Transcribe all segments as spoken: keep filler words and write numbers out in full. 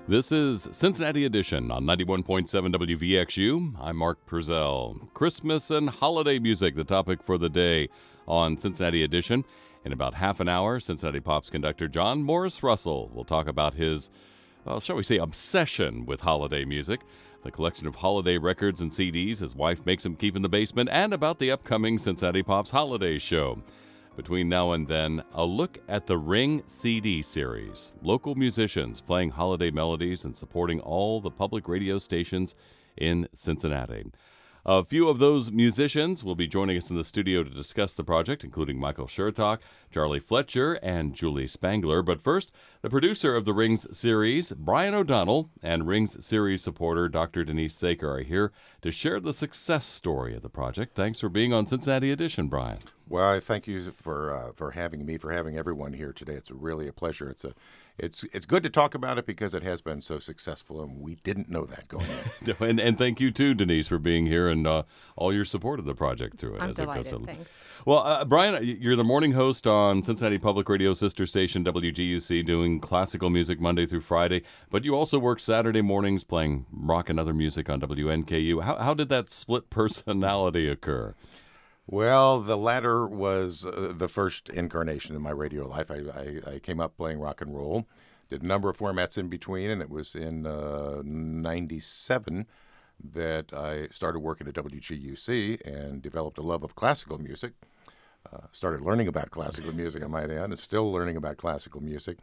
This is Cincinnati Edition on ninety-one point seven W V X U. I'm Mark Purcell. Christmas and holiday music, the topic for the day on Cincinnati Edition. In about half an hour, Cincinnati Pops conductor John Morris Russell will talk about his, well, shall we say, obsession with holiday music, the collection of holiday records and C Ds his wife makes him keep in the basement, and about the upcoming Cincinnati Pops Holiday Show. Between now and then, a look at the Ring C D series. Local musicians playing holiday melodies and supporting all the public radio stations in Cincinnati. A few of those musicians will be joining us in the studio to discuss the project, including Michael Shertock, Charlie Fletcher, and Julie Spangler. But first, the producer of the Rings series, Brian O'Donnell, and Rings series supporter, Doctor Denise Saker, are here to share the success story of the project. Thanks for being on Cincinnati Edition, Brian. Well, I thank you for uh, for having me, for having everyone here today. It's really a pleasure. It's a, it's it's good to talk about it because it has been so successful, and we didn't know that going in. and and thank you too, Denise, for being here and uh, all your support of the project through it. I'm as delighted. It goes. Thanks. Well, uh, Brian, you're the morning host on Cincinnati Public Radio sister station W G U C, doing classical music Monday through Friday, but you also work Saturday mornings playing rock and other music on W N K U. How how did that split personality occur? Well, the latter was uh, the first incarnation in my radio life. I, I, I came up playing rock and roll, did a number of formats in between, and it was in uh, ninety-seven that I started working at W G U C and developed a love of classical music. Uh, started learning about classical music, I might add, and still learning about classical music.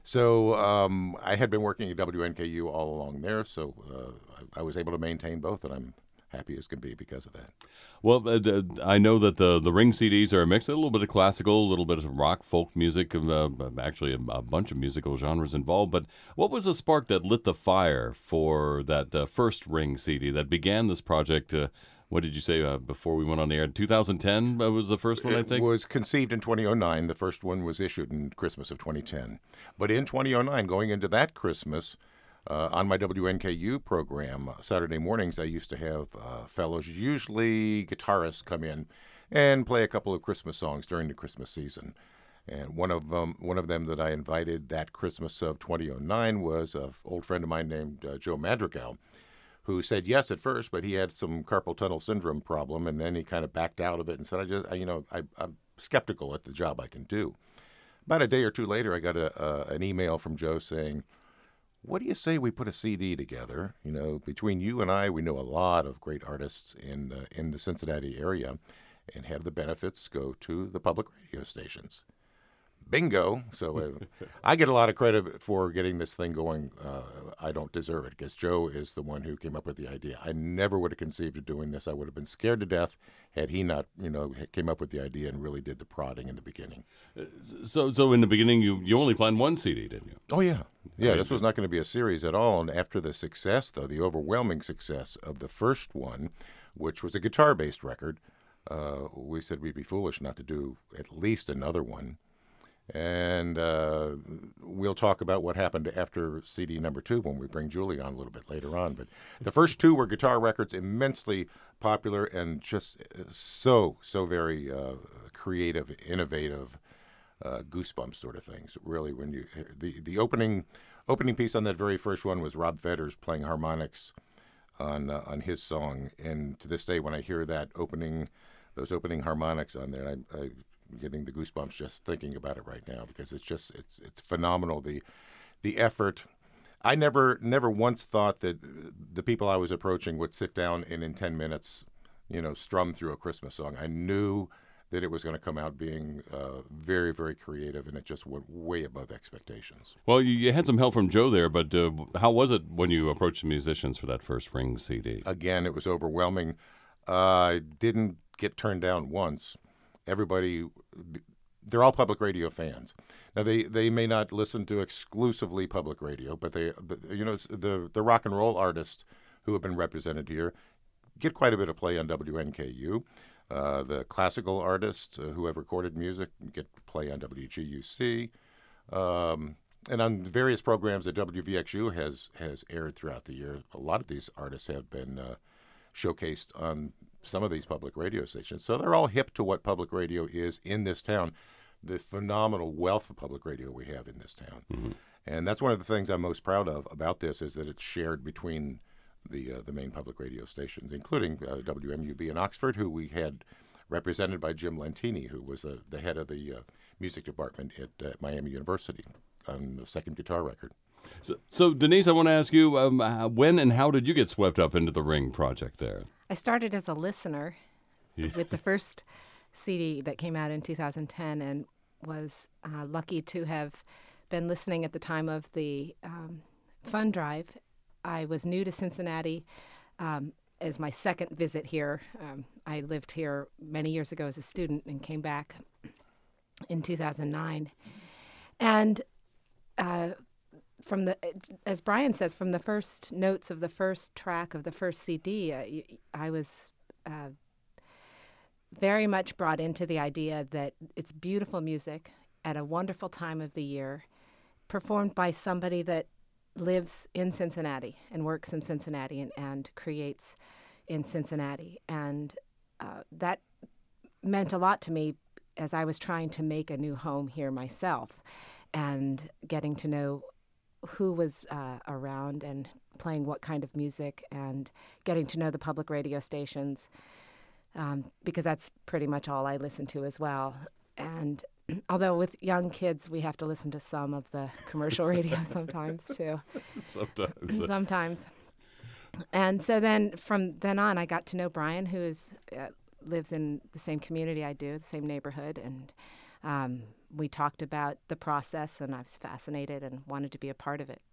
So um, I had been working at W N K U all along there, so uh, I, I was able to maintain both, and I'm happy as can be because of that. Well, uh, I know that the the Ring C Ds are a mix, a little bit of classical, a little bit of rock, folk music, uh, actually a, a bunch of musical genres involved. But what was the spark that lit the fire for that uh, first Ring C D that began this project? Uh, what did you say uh, before we went on the air? twenty ten was the first one, I think? It was conceived in two thousand nine. The first one was issued in Christmas of twenty ten. But in two thousand nine, going into that Christmas, Uh, on my W N K U program, uh, Saturday mornings, I used to have uh, fellows, usually guitarists, come in and play a couple of Christmas songs during the Christmas season. And one of them, one of them that I invited that Christmas of two thousand nine was an old friend of mine named uh, Joe Madrigal, who said yes at first, but he had some carpal tunnel syndrome problem, and then he kind of backed out of it and said, "I just, I, you know, I, I'm skeptical at the job I can do." About a day or two later, I got a, uh, an email from Joe saying, "What do you say we put a C D together? You know, between you and I, we know a lot of great artists in uh, in the Cincinnati area, and have the benefits go to the public radio stations." Bingo! So uh, I get a lot of credit for getting this thing going. Uh, I don't deserve it because Joe is the one who came up with the idea. I never would have conceived of doing this. I would have been scared to death had he not, you know, came up with the idea and really did the prodding in the beginning. So, so in the beginning, you, you only planned one C D, didn't you? Oh, yeah. Yeah, this was not going to be a series at all. And after the success, though, the overwhelming success of the first one, which was a guitar-based record, uh, we said we'd be foolish not to do at least another one. And uh, we'll talk about what happened after C D number two when we bring Julie on a little bit later on. But the first two were guitar records, immensely popular and just so, so very uh, creative, innovative, uh, goosebumps sort of things. Really, when you the the opening opening piece on that very first one was Rob Fedders playing harmonics on uh, on his song. And to this day, when I hear that opening, those opening harmonics on there, I, I getting the goosebumps just thinking about it right now because it's just it's it's phenomenal, the the effort. I never never once thought that the people I was approaching would sit down and in ten minutes, you know, strum through a Christmas song. I knew that it was going to come out being uh, very, very creative, and it just went way above expectations. Well, you, you had some help from Joe there, but uh, how was it when you approached the musicians for that first Ring C D? Again, it was overwhelming. Uh, I didn't get turned down once. Everybody, they're all public radio fans. Now, they, they may not listen to exclusively public radio, but they, you know, the the rock and roll artists who have been represented here get quite a bit of play on W N K U. Uh, the classical artists uh, who have recorded music get play on W G U C. Um, and on various programs that W V X U has, has aired throughout the year, a lot of these artists have been uh, showcased on some of these public radio stations. So they're all hip to what public radio is in this town, the phenomenal wealth of public radio we have in this town. Mm-hmm. And that's one of the things I'm most proud of about this is that it's shared between the uh, the main public radio stations, including uh, W M U B in Oxford, who we had represented by Jim Lentini, who was uh, the head of the uh, music department at uh, Miami University on the second guitar record. So, so Denise, I want to ask you, um, uh, when and how did you get swept up into the Ring project there? I started as a listener with the first C D that came out in two thousand ten, and was uh, lucky to have been listening at the time of the um, fund drive. I was new to Cincinnati um, as my second visit here. Um, I lived here many years ago as a student and came back in two thousand nine. And uh, from the, as Brian says, from the first notes of the first track of the first C D, uh, I was uh, very much brought into the idea that it's beautiful music at a wonderful time of the year, performed by somebody that lives in Cincinnati and works in Cincinnati and, and creates in Cincinnati. And uh, that meant a lot to me as I was trying to make a new home here myself and getting to know who was uh, around and playing what kind of music and getting to know the public radio stations, um, because that's pretty much all I listen to as well. And although with young kids, we have to listen to some of the commercial radio sometimes, too. Sometimes. Sometimes. And so then from then on, I got to know Brian, who is uh, lives in the same community I do, the same neighborhood. And um, we talked about the process, and I was fascinated and wanted to be a part of it.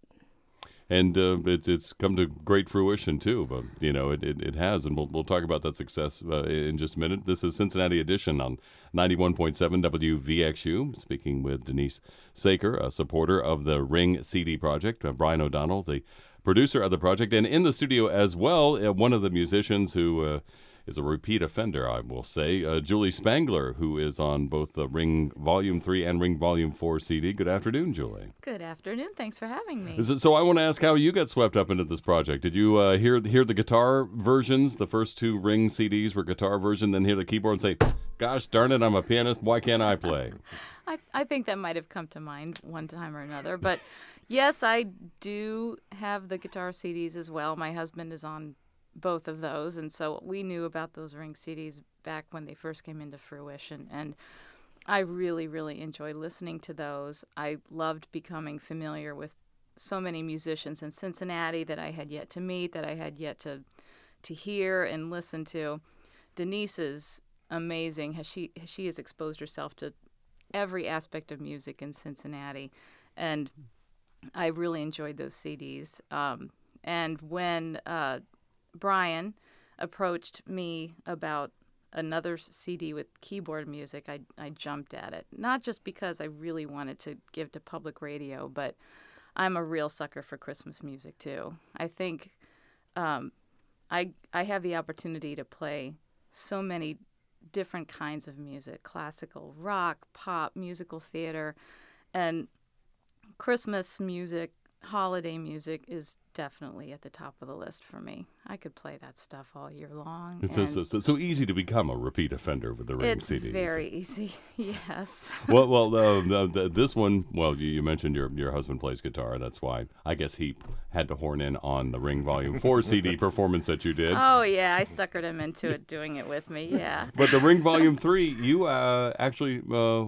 And uh, it's it's come to great fruition too, but you know it, it, it has, and we'll we'll talk about that success uh, in just a minute. This is Cincinnati Edition on ninety-one point seven W V X U. Speaking with Denise Saker, a supporter of the Ring C D project. Uh, Brian O'Donnell, the producer of the project, and in the studio as well, uh, one of the musicians who uh, is a repeat offender, I will say, uh, Julie Spangler, who is on both the Ring Volume three and Ring Volume four C D. Good afternoon, Julie. Good afternoon. Thanks for having me. Is it, so I want to ask how you got swept up into this project. Did you uh, hear hear the guitar versions? The first two Ring C Ds were guitar version, then hear the keyboard and say, gosh darn it, I'm a pianist. Why can't I play? I, I think that might have come to mind one time or another. But yes, I do have the guitar C Ds as well. My husband is on both of those, and so we knew about those Ring C Ds back when they first came into fruition, and I really, really enjoyed listening to those. I loved becoming familiar with so many musicians in Cincinnati that I had yet to meet, that I had yet to to hear and listen to. Denise is amazing. Has she she has exposed herself to every aspect of music in Cincinnati, and I really enjoyed those C Ds. Um, and when uh, Brian approached me about another C D with keyboard music, I, I jumped at it. Not just because I really wanted to give to public radio, but I'm a real sucker for Christmas music, too. I think um, I, I have the opportunity to play so many different kinds of music, classical, rock, pop, musical theater, and Christmas music, holiday music is definitely at the top of the list for me. I could play that stuff all year long. It's so, so, so, so easy to become a repeat offender with the Ring it's C Ds. It's very easy, yes. well, well, uh, this one, well, you, you mentioned your your husband plays guitar. That's why I guess he had to horn in on the Ring Volume four C D performance that you did. Oh, yeah, I suckered him into it, doing it with me, yeah. But the Ring Volume three, you uh, actually uh,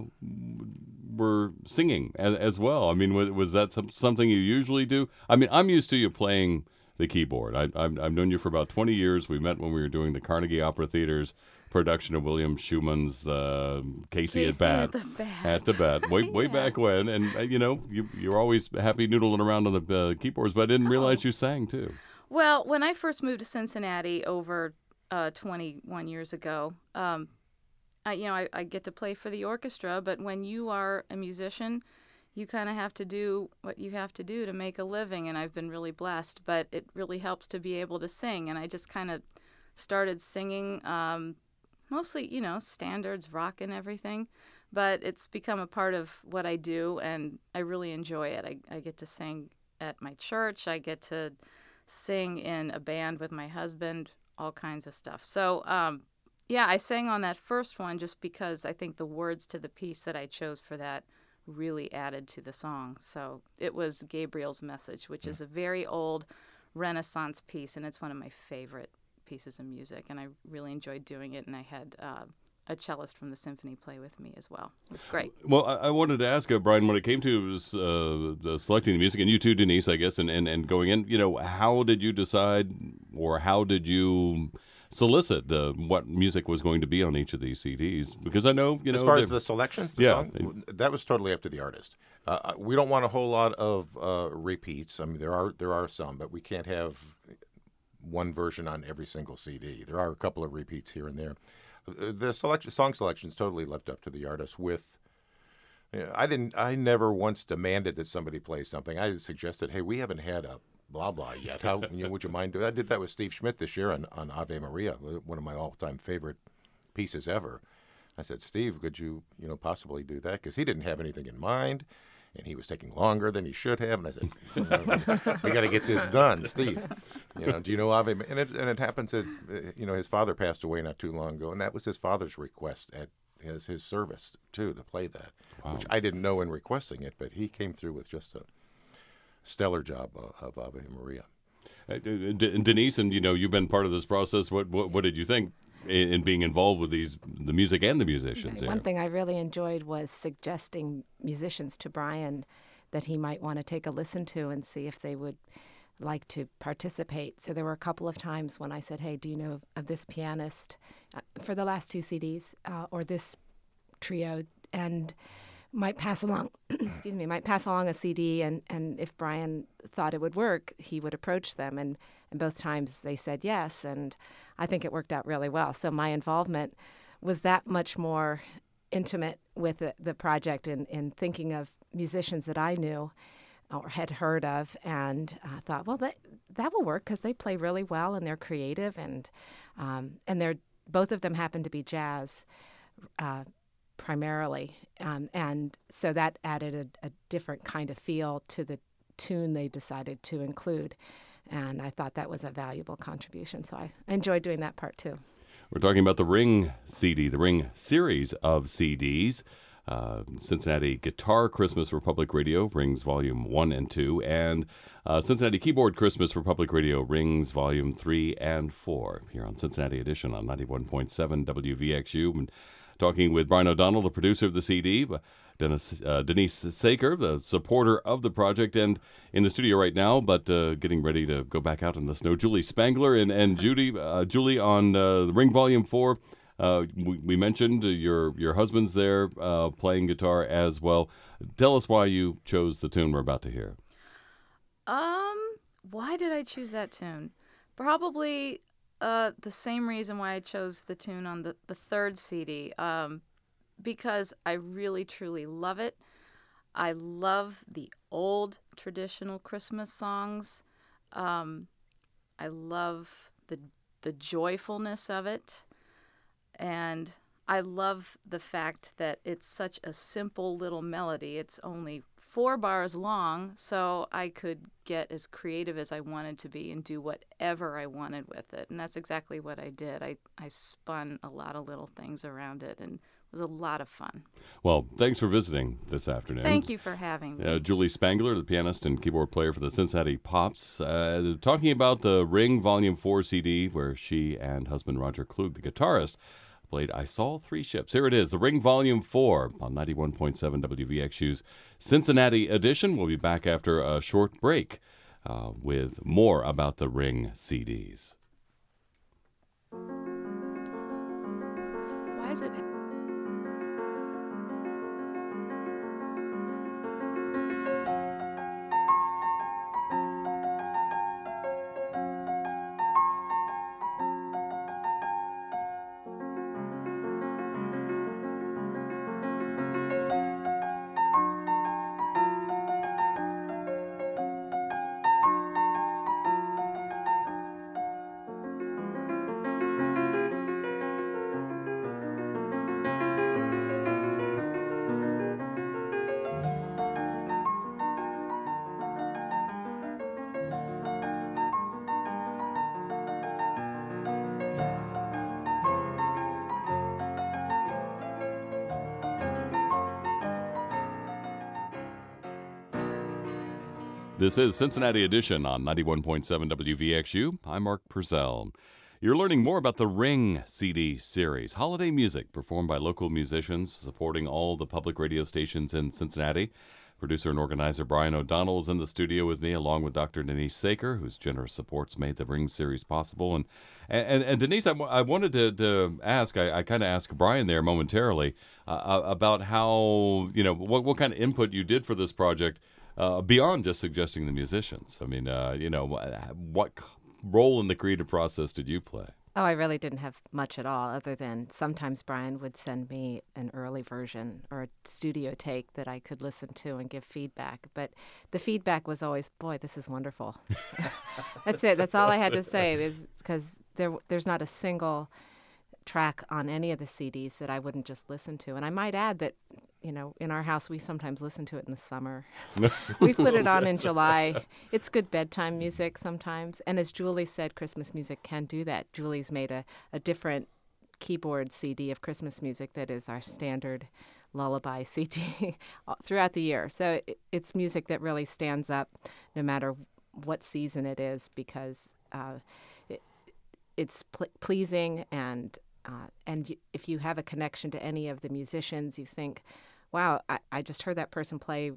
were singing as, as well. I mean, was, was that some, something you usually do? I mean, I'm used to you playing the keyboard. I, I've, I've known you for about twenty years. We met when we were doing the Carnegie Opera Theater's production of William Schumann's uh, Casey, Casey at Bat. At the Bat. At the Bat, way, way yeah. back when. And, uh, you know, you, you're always happy noodling around on the uh, keyboards, but I didn't realize oh. you sang, too. Well, when I first moved to Cincinnati over uh, twenty-one years ago, um, I, you know, I, I get to play for the orchestra, but when you are a musician, you kind of have to do what you have to do to make a living, and I've been really blessed, but it really helps to be able to sing, and I just kind of started singing um, mostly, you know, standards, rock and everything, but it's become a part of what I do, and I really enjoy it. I, I get to sing at my church. I get to sing in a band with my husband, all kinds of stuff. So, um, yeah, I sang on that first one just because I think the words to the piece that I chose for that really added to the song. So it was Gabriel's Message, which is a very old Renaissance piece, and it's one of my favorite pieces of music, and I really enjoyed doing it, and I had uh, a cellist from the symphony play with me as well. It was great. Well, I, I wanted to ask, uh, Brian, when it came to uh, the selecting the music, and you too, Denise, I guess, and, and, and going in, you know, how did you decide, or how did you solicit uh, what music was going to be on each of these C Ds? Because I know, you know, as far as the selections, the yeah, song, that was totally up to the artist. Uh, we don't want a whole lot of uh, repeats. I mean, there are there are some, but we can't have one version on every single C D. There are a couple of repeats here and there. The selection, song selection is totally left up to the artist. With, you know, I didn't, I never once demanded that somebody play something. I suggested, hey, we haven't had a blah blah yet. How, you know, would you mind doing? I did that with Steve Schmidt this year on, on Ave Maria, one of my all-time favorite pieces ever. I said, Steve, could you, you know, possibly do that? Because he didn't have anything in mind, and he was taking longer than he should have. And I said, we got to get this done, Steve. You know, do you know Ave? And it and it happens that uh, you know, his father passed away not too long ago, and that was his father's request at his his service too, to play that, Wow. which I didn't know in requesting it, but he came through with just a stellar job of, of Ave Maria. Uh, D- D- Denise, and you know, you've been part of this process. What what, what did you think in, in being involved with these, the music and the musicians? One here? thing I really enjoyed was suggesting musicians to Brian that he might want to take a listen to and see if they would like to participate. So there were a couple of times when I said, hey, do you know of, of this pianist uh, for the last two C Ds uh, or this trio, and might pass along, excuse me, might pass along a C D, and, and if Brian thought it would work, he would approach them. And, and both times they said yes, and I think it worked out really well. So my involvement was that much more intimate with the, the project in, in thinking of musicians that I knew or had heard of, and I uh, thought, well, that that will work because they play really well and they're creative, and um, and they're both of them happen to be jazz uh, primarily, um, and so that added a, a different kind of feel to the tune they decided to include, and I thought that was a valuable contribution. So I enjoyed doing that part too. We're talking about the Ring C D, the Ring series of C Ds. Uh, Cincinnati Guitar Christmas for Public Radio, Rings Volume one and two, and uh, Cincinnati Keyboard Christmas for Public Radio, Rings Volume three and four, here on Cincinnati Edition on ninety-one point seven W V X U. And talking with Brian O'Donnell, the producer of the C D, Dennis, uh, Denise Saker, the supporter of the project, and in the studio right now, but uh, getting ready to go back out in the snow, Julie Spangler and, and Judy, uh, Julie on uh, the Ring Volume four. Uh, we, we mentioned uh, your your husband's there uh, playing guitar as well. Tell us why you chose the tune we're about to hear. Um, why did I choose that tune? Probably uh, the same reason why I chose the tune on the, the third C D, um, because I really, truly love it. I love the old traditional Christmas songs. Um, I love the the joyfulness of it. And I love the fact that it's such a simple little melody. It's only four bars long, so I could get as creative as I wanted to be and do whatever I wanted with it. And that's exactly what I did. I, I spun a lot of little things around it, and it was a lot of fun. Well, thanks for visiting this afternoon. Thank you for having me. Uh, Julie Spangler, the pianist and keyboard player for the Cincinnati Pops, uh, talking about the Ring Volume four C D, where she and husband Roger Klug, the guitarist, played I Saw Three Ships. Here it is, the Ring Volume four on ninety-one point seven W V X U's Cincinnati Edition. We'll be back after a short break uh, with more about the Ring C Ds. Why is it... This is Cincinnati Edition on ninety-one point seven W V X U. I'm Mark Purcell. You're learning more about the Ring C D series, holiday music performed by local musicians supporting all the public radio stations in Cincinnati. Producer and organizer Brian O'Donnell is in the studio with me, along with Doctor Denise Saker, whose generous supports made the Ring series possible. And and, and Denise, I, w- I wanted to, to ask, I, I kind of asked Brian there momentarily uh, about how, you know, what, what kind of input you did for this project uh, beyond just suggesting the musicians. I mean, uh, you know, what role in the creative process did you play? Oh, I really didn't have much at all, other than sometimes Brian would send me an early version or a studio take that I could listen to and give feedback. But the feedback was always, boy, this is wonderful. That's it. That's all I had to say, is because there, there's not a single track on any of the C Ds that I wouldn't just listen to. And I might add that, you know, in our house, we sometimes listen to it in the summer. We put it on in July. It's good bedtime music sometimes. And as Julie said, Christmas music can do that. Julie's made a, a different keyboard C D of Christmas music that is our standard lullaby C D throughout the year. So it, it's music that really stands up no matter what season it is, because uh, it, it's pl- pleasing and Uh, and you, if you have a connection to any of the musicians, you think, wow, I, I just heard that person play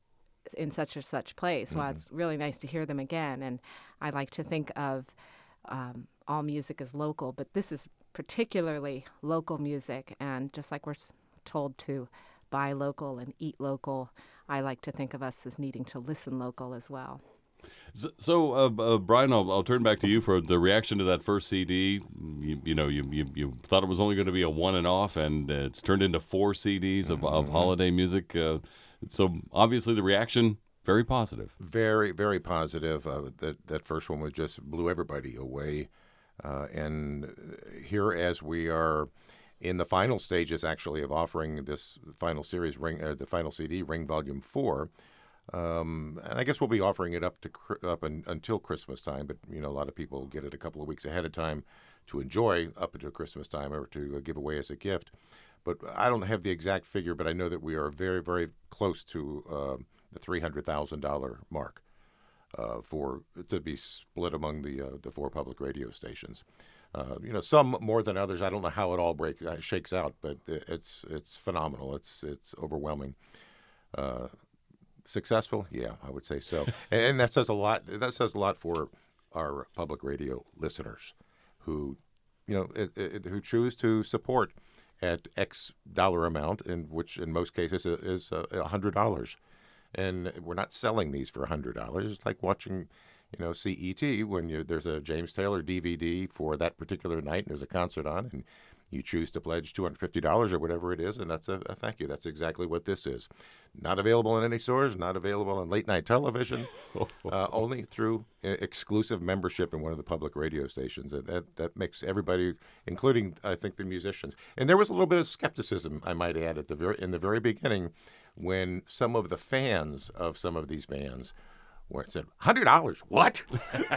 in such or such place. Mm-hmm. Wow, it's really nice to hear them again. And I like to think of um, all music as local, but this is particularly local music. And just like we're told to buy local and eat local, I like to think of us as needing to listen local as well. So, so uh, uh, Brian, I'll, I'll turn back to you for the reaction to that first C D. You, you know, you, you you thought it was only going to be a one and off, and uh, it's turned into four C Ds of, of holiday music. Uh, so obviously the reaction, very positive. Very, very positive. Uh, that, that first one was just blew everybody away. Uh, and here, as we are in the final stages, actually, of offering this final series, Ring, uh, the final C D, Ring Volume four, Um, and I guess we'll be offering it up to up in, until Christmas time. But you know, a lot of people get it a couple of weeks ahead of time to enjoy up until Christmas time, or to uh, give away as a gift. But I don't have the exact figure, but I know that we are very, very close to uh, the three hundred thousand dollar mark uh, for to be split among the uh, the four public radio stations. Uh, you know, some more than others. I don't know how it all breaks uh, shakes out, but it's it's phenomenal. It's it's overwhelming. Uh, Successful? Yeah, I would say so. and, and that says a lot. That says a lot for our public radio listeners who, you know, it, it, who choose to support at X dollar amount, in which in most cases is a hundred dollars. And we're not selling these for a hundred dollars. It's like watching, you know, C E T when you, there's a James Taylor D V D for that particular night and there's a concert on, and you choose to pledge two hundred fifty dollars or whatever it is, and that's a, a thank you. That's exactly what this is. Not available in any stores, not available on late-night television, uh, only through uh, exclusive membership in one of the public radio stations. And that, that makes everybody, including, I think, the musicians. And there was a little bit of skepticism, I might add, at the very, in the very beginning when some of the fans of some of these bands where it said, one hundred dollars, what?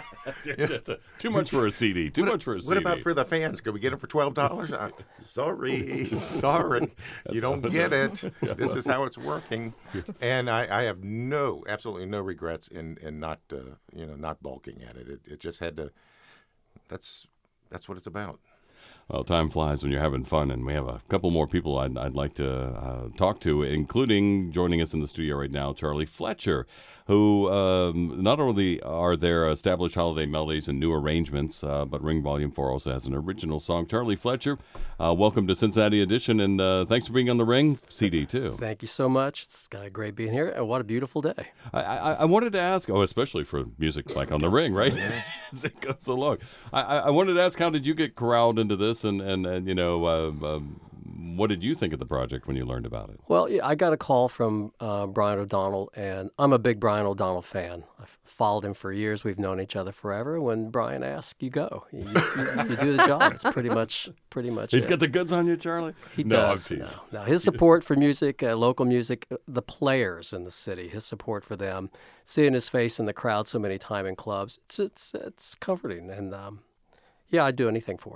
Too much for a C D, too what, much for a C D. What about for the fans? Can we get them for twelve dollars? Uh, sorry, sorry. You don't get it. This is how it's working. And I, I have no, absolutely no regrets in, in not, uh, you know, not balking at it. It, it just had to, that's, that's what it's about. Well, time flies when you're having fun, and we have a couple more people I'd, I'd like to uh, talk to, including joining us in the studio right now, Charlie Fletcher, who um, not only are there established holiday melodies and new arrangements, uh, but Ring Volume four also has an original song. Charlie Fletcher, uh, welcome to Cincinnati Edition, and uh, thanks for being on the Ring C D, too. Thank you so much. It's uh, great being here, and what a beautiful day. I, I, I wanted to ask, oh, especially for music like on the Ring, right? As it goes along. I, I wanted to ask, how did you get corralled into this, and, and, and you know, uh, um, what did you think of the project when you learned about it? Well, I got a call from uh, Brian O'Donnell, and I'm a big Brian O'Donnell fan. I've followed him for years. We've known each other forever. When Brian asks, you go. You, you, you do the job. It's pretty much pretty much He's it. got the goods on you, Charlie? He no, does. I'm No, no. His support for music, uh, local music, the players in the city, his support for them, seeing his face in the crowd so many times in clubs, it's it's, it's comforting. And, um, yeah, I'd do anything for him.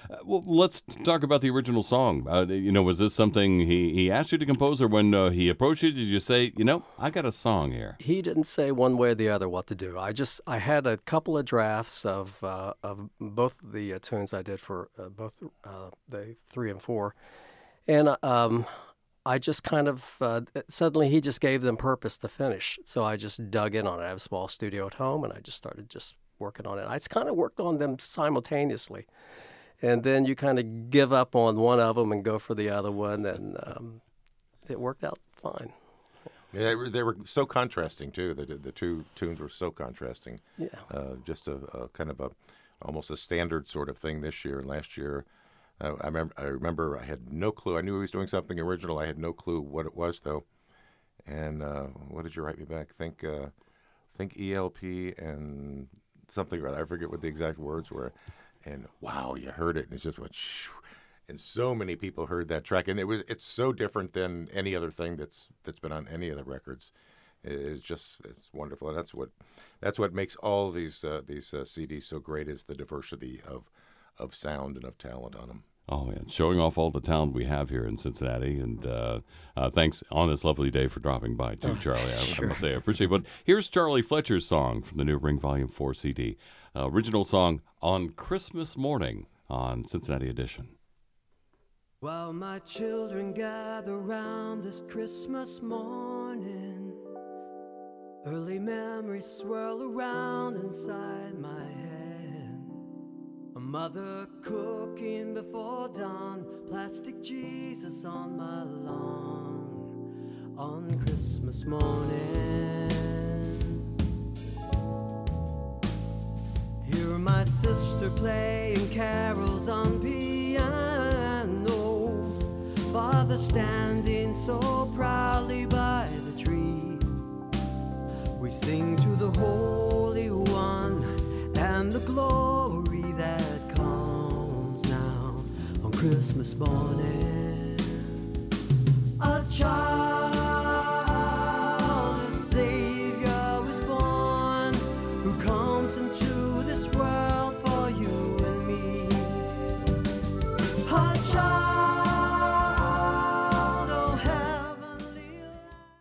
Uh, well, let's talk about the original song. Uh, you know, was this something he, he asked you to compose, or when uh, he approached you, did you say, you know, I got a song here? He didn't say one way or the other what to do. I just I had a couple of drafts of uh, of both the uh, tunes I did for uh, both uh, the three and four, and um, I just kind of uh, suddenly he just gave them purpose to finish. So I just dug in on it. I have a small studio at home, and I just started just working on it. I just kind of worked on them simultaneously. And then you kind of give up on one of them and go for the other one, and um, it worked out fine. Yeah, they were, they were so contrasting too. The the two tunes were so contrasting. Yeah, uh, just a, a kind of a almost a standard sort of thing this year and last year. Uh, I remember I remember I had no clue. I knew he was doing something original. I had no clue what it was though. And uh, what did you write me back? Think uh, think E L P and something or other. I forget what the exact words were. And wow, you heard it, and it just went shoo. And so many people heard that track, and it was it's so different than any other thing that's that's been on any of the records. It's just it's wonderful, and that's what that's what makes all these uh, these uh, C Ds so great is the diversity of of sound and of talent on them. Oh, man, showing off all the talent we have here in Cincinnati. And uh, uh, thanks on this lovely day for dropping by, too, Charlie. I, sure. I must say I appreciate it. But here's Charlie Fletcher's song from the new Ring Volume four C D. Uh, original song, On Christmas Morning on Cincinnati Edition. While my children gather round this Christmas morning, early memories swirl around inside my head. A mother cooking before dawn, plastic Jesus on my lawn on Christmas morning. Hear my sister playing carols on piano, Father standing so proudly by the tree. We sing to the Holy One and the glory that comes now on Christmas morning. A child, a Savior was born, who comes into this world for you and me. A child, oh heavenly light.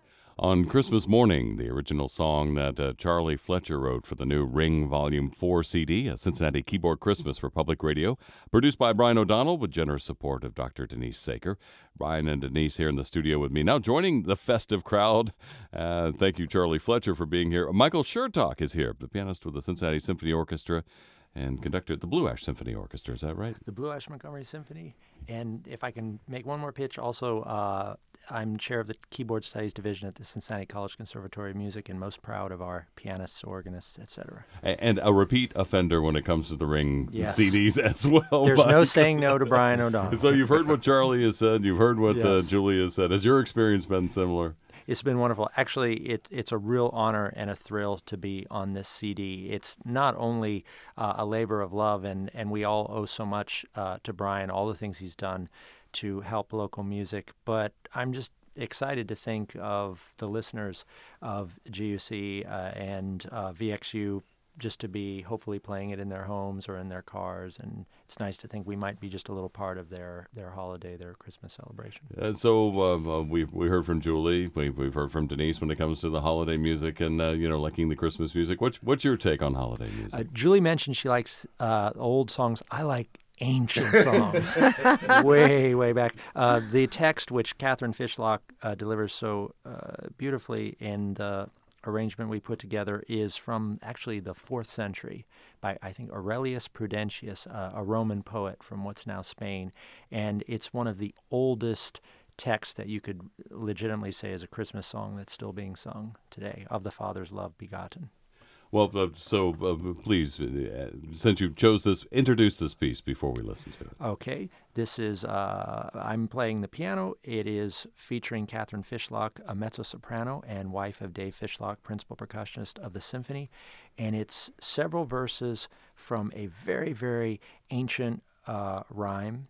On Christmas Morning, the original song that uh, Charlie Fletcher wrote for the new Ring Volume four C D, a Cincinnati Keyboard Christmas for Public Radio, produced by Brian O'Donnell with generous support of Doctor Denise Saker. Brian and Denise here in the studio with me. Now joining the festive crowd, uh, thank you, Charlie Fletcher, for being here. Michael Chertok is here, the pianist with the Cincinnati Symphony Orchestra and conductor at the Blue Ash Symphony Orchestra. Is that right? The Blue Ash Montgomery Symphony. And if I can make one more pitch, also uh, I'm chair of the Keyboard Studies Division at the Cincinnati College Conservatory of Music, and most proud of our pianists, organists, et cetera. And a repeat offender when it comes to the Ring Yes. C Ds as well. There's Mike. no saying no to Brian O'Donnell. So you've heard what Charlie has said. You've heard what uh, Yes. Julie has said. Has your experience been similar? It's been wonderful. Actually, it, it's a real honor and a thrill to be on this C D. It's not only uh, a labor of love, and, and we all owe so much uh, to Brian, all the things he's done to help local music, but I'm just excited to think of the listeners of G U C uh, and uh, V X U just to be hopefully playing it in their homes or in their cars, and it's nice to think we might be just a little part of their, their holiday, their Christmas celebration. Uh, so uh, uh, we we heard from Julie, we've, we've heard from Denise when it comes to the holiday music and, uh, you know, liking the Christmas music. What's, what's your take on holiday music? Uh, Julie mentioned she likes uh, old songs. I like ancient songs, way, way back. Uh, the text, which Catherine Fishlock uh, delivers so uh, beautifully in the arrangement we put together, is from actually the fourth century by, I think, Aurelius Prudentius, uh, a Roman poet from what's now Spain. And it's one of the oldest texts that you could legitimately say is a Christmas song that's still being sung today, of the Father's love begotten. Well, uh, so uh, please, uh, since you chose this, introduce this piece before we listen to it. Okay, this is, uh, I'm playing the piano. It is featuring Catherine Fishlock, a mezzo-soprano and wife of Dave Fishlock, principal percussionist of the symphony. And it's several verses from a very, very ancient uh, rhyme.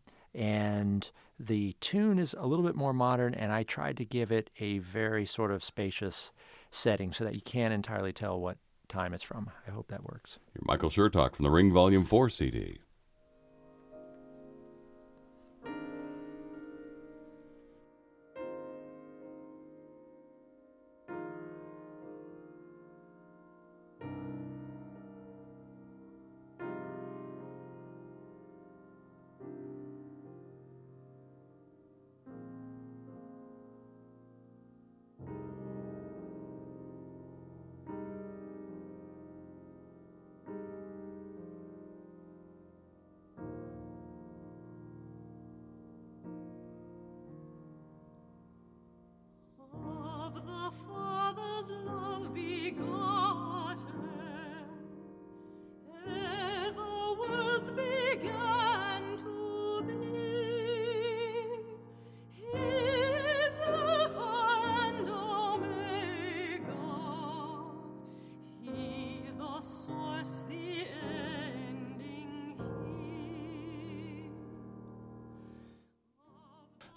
And the tune is a little bit more modern, and I tried to give it a very sort of spacious setting so that you can't entirely tell what time it's from. I hope that works. You're Michael Chertok from the Ring Volume four C D.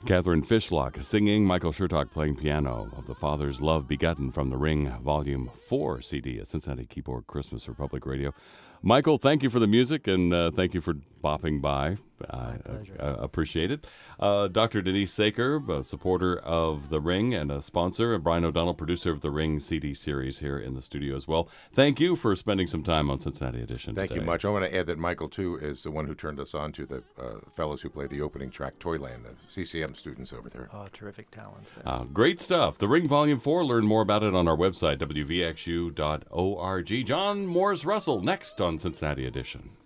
Catherine Fishlock singing, Michael Shertock playing piano of The Father's Love Begotten from the Ring Volume four C D at Cincinnati Keyboard Christmas for Public Radio. Michael, thank you for the music, and uh, thank you for bopping by. I uh, appreciate it. Uh, Doctor Denise Saker, a supporter of The Ring and a sponsor, and Brian O'Donnell, producer of the Ring C D series here in the studio as well. Thank you for spending some time on Cincinnati Edition Thank today. you much. I want to add that Michael, too, is the one who turned us on to the uh, fellows who play the opening track, Toyland, the C C M students over there. Oh, terrific talents there. Uh, great stuff. The Ring Volume four, learn more about it on our website, w v x u dot org. John Morris Russell, next on Cincinnati Edition.